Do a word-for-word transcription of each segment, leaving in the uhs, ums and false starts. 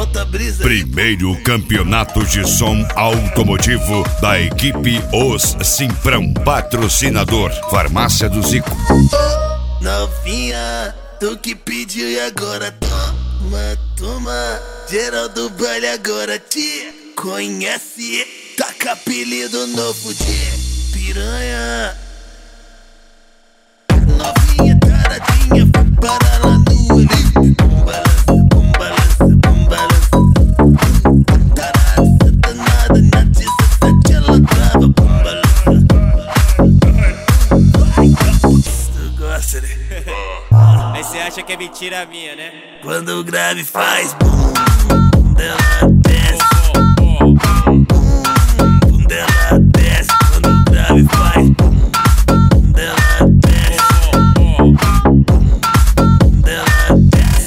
solta a brisa. Primeiro campeonato de som automotivo da equipe Os Simprão. Patrocinador Farmácia do Zico. Oh, novinha, tu que pediu e agora toma, toma. Geral do baile agora te conhece. Taca apelido novo de piranha. Novinha taradinha, para lá no olho. Um balança, um balança, um balança. Tarada, satanada, na desata, ela trava. Um balança. Tu gosta, né? Aí cê acha que é mentira minha, né? Quando o grave faz bum, dela desce. Bum, dela desce. Quando o grave faz bum, dela desce. Dela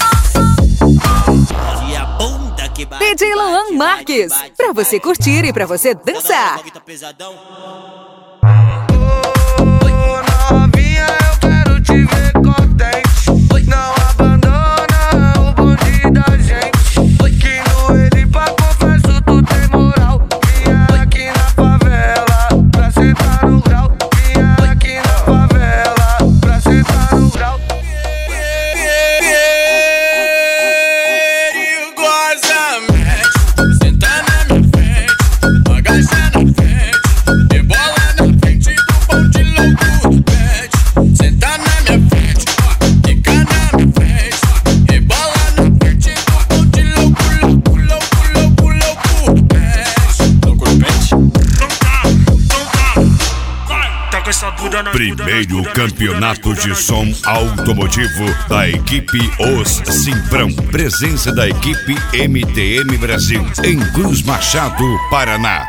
desce. E a bunda que bate. D J Luan Marques, pra você curtir e pra você dançar. Pesadão. Novinha, eu quero te ver contente. Não abandona o bonde da gente. Que no ele pra confesso tu tem moral. Vinha aqui na favela pra sentar no grau. Vinha aqui na favela pra sentar no grau. E goza, mete, senta na minha frente, agacha na frente, rebola na frente do bonde louco. Senta na minha frente, fica na minha frente, rebola na frente do bonde louco, louco, louco, louco, louco. Louco no pente? Então tá, então tá, vai, tá com essa bunda na Primeiro campeonato de som automotivo da equipe Os Simprão. Presença da equipe M T M Brasil em Cruz Machado, Paraná.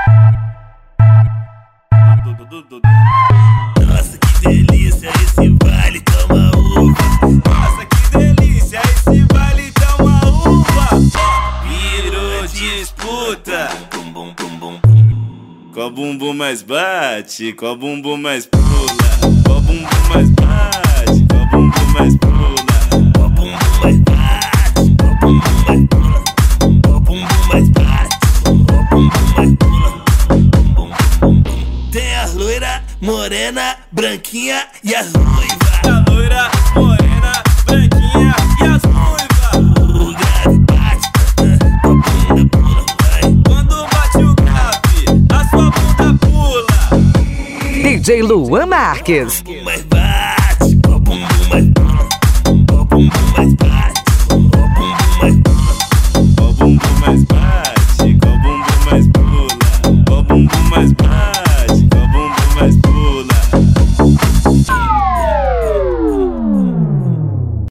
Nossa, que delícia esse baile, toma uva. Nossa, que delícia esse baile, toma uva. Virou disputa. Bum, bum, bum, bum, bum. Qual bumbum mais bate, qual bumbum mais pula, qual bumbum mais bate, qual bumbum mais pula, Qual bumbum mais bate, qual bumbum mais pula. Qual bumbum mais bate, qual bumbum mais pula. Bum, bum, bum, bum. Tem a loira, morena, branquinha e as ruivas. a loira, morena, branquinha e as ruivas. O grave bate, a bunda pula, vai. Quando bate o grave, a sua bunda pula. D J Luan Marques. Qual bumbum mais bate, qual bumbum mais pula. Qual bumbum mais bate.